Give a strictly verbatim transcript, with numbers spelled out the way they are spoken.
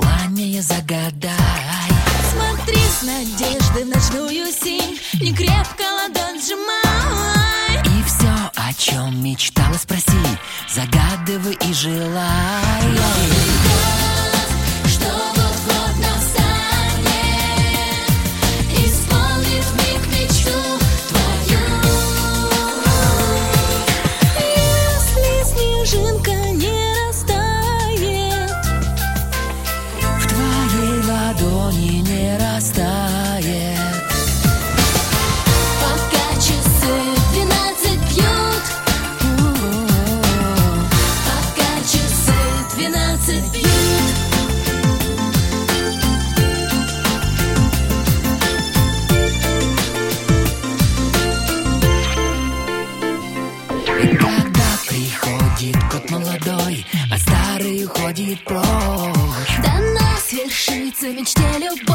желание загадай. Смотри с надеждой в ночную синь, не крепко ладонь сжимай. И все, о чем мечтала, спроси, загадывай и желай. Что вот-вот настанет, исполнит вмиг мечту твою. Если снежинка не растает, В твоей ладони не растает. пока часы двенадцать бьют, пока часы двенадцать бьют. И когда приходит год молодой, а старый уходит прочь, До нас свершится в мечте любовь.